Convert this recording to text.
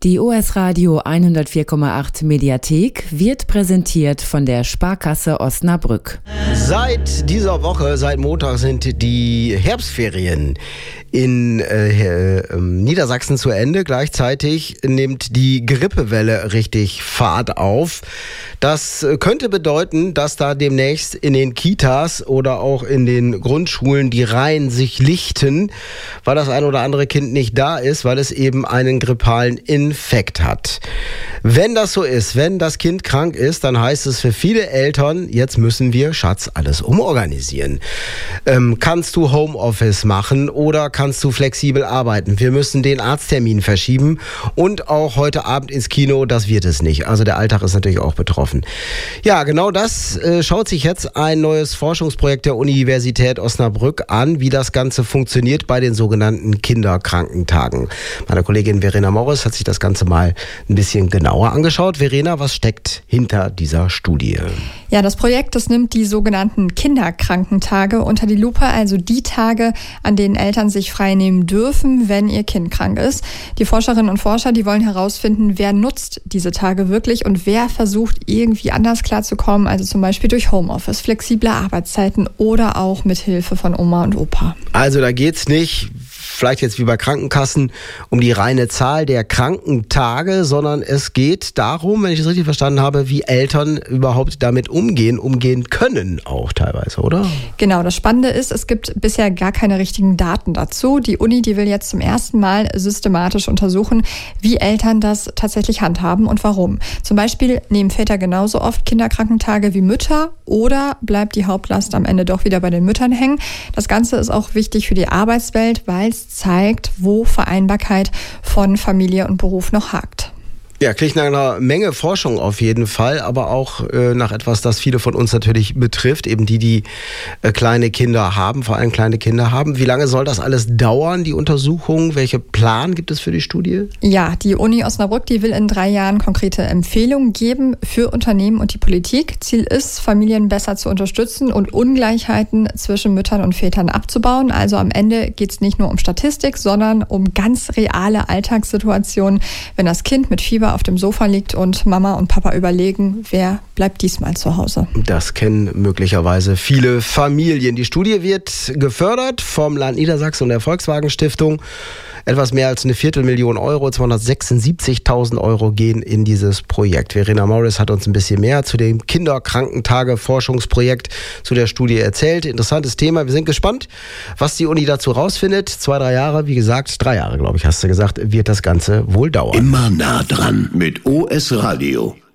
Die OS Radio 104,8 Mediathek wird präsentiert von der Sparkasse Osnabrück. Seit dieser Woche, seit Montag, sind die Herbstferien in Niedersachsen zu Ende. Gleichzeitig nimmt die Grippewelle richtig Fahrt auf. Das könnte bedeuten, dass da demnächst in den Kitas oder auch in den Grundschulen die Reihen sich lichten, weil das ein oder andere Kind nicht da ist, weil es eben einen grippalen Infekt hat. Wenn das so ist, wenn das Kind krank ist, dann heißt es für viele Eltern, jetzt müssen wir, Schatz, alles umorganisieren. Kannst du Homeoffice machen oder kannst du flexibel arbeiten? Wir müssen den Arzttermin verschieben und auch heute Abend ins Kino, das wird es nicht. Also der Alltag ist natürlich auch betroffen. Ja, genau das schaut sich jetzt ein neues Forschungsprojekt der Universität Osnabrück an, wie das Ganze funktioniert bei den sogenannten Kinderkrankentagen. Meine Kollegin Verena Morris hat sich das Ganze mal ein bisschen genauer angeschaut. Verena, was steckt hinter dieser Studie? Ja, das Projekt, das nimmt die sogenannten Kinderkrankentage unter die Lupe, also die Tage, an denen Eltern sich frei nehmen dürfen, wenn ihr Kind krank ist. Die Forscherinnen und Forscher, die wollen herausfinden, wer nutzt diese Tage wirklich und wer versucht irgendwie anders klarzukommen, also zum Beispiel durch Homeoffice, flexible Arbeitszeiten oder auch mit Hilfe von Oma und Opa. Also da geht's nicht, vielleicht jetzt wie bei Krankenkassen, um die reine Zahl der Krankentage, sondern es geht darum, wenn ich es richtig verstanden habe, wie Eltern überhaupt damit umgehen können auch teilweise, oder? Genau, das Spannende ist, es gibt bisher gar keine richtigen Daten dazu. Die Uni, die will jetzt zum ersten Mal systematisch untersuchen, wie Eltern das tatsächlich handhaben und warum. Zum Beispiel nehmen Väter genauso oft Kinderkrankentage wie Mütter oder bleibt die Hauptlast am Ende doch wieder bei den Müttern hängen. Das Ganze ist auch wichtig für die Arbeitswelt, weil es zeigt, wo Vereinbarkeit von Familie und Beruf noch hakt. Ja, klingt nach einer Menge Forschung auf jeden Fall, aber auch nach etwas, das viele von uns natürlich betrifft, eben die kleine Kinder haben, vor allem kleine Kinder haben. Wie lange soll das alles dauern, die Untersuchung? Welche Plan gibt es für die Studie? Ja, die Uni Osnabrück, die will in 3 Jahren konkrete Empfehlungen geben für Unternehmen und die Politik. Ziel ist, Familien besser zu unterstützen und Ungleichheiten zwischen Müttern und Vätern abzubauen. Also am Ende geht es nicht nur um Statistik, sondern um ganz reale Alltagssituationen, wenn das Kind mit Fieber auf dem Sofa liegt und Mama und Papa überlegen, wer bleibt diesmal zu Hause. Das kennen möglicherweise viele Familien. Die Studie wird gefördert vom Land Niedersachsen und der Volkswagen Stiftung. Etwas mehr als 250.000 Euro, 276.000 Euro gehen in dieses Projekt. Verena Morris hat uns ein bisschen mehr zu dem Kinderkrankentage-Forschungsprojekt, zu der Studie erzählt. Interessantes Thema. Wir sind gespannt, was die Uni dazu rausfindet. 2-3 Jahre, wie gesagt, 3 Jahre, glaube ich, hast du gesagt, wird das Ganze wohl dauern. Immer nah dran mit OS Radio.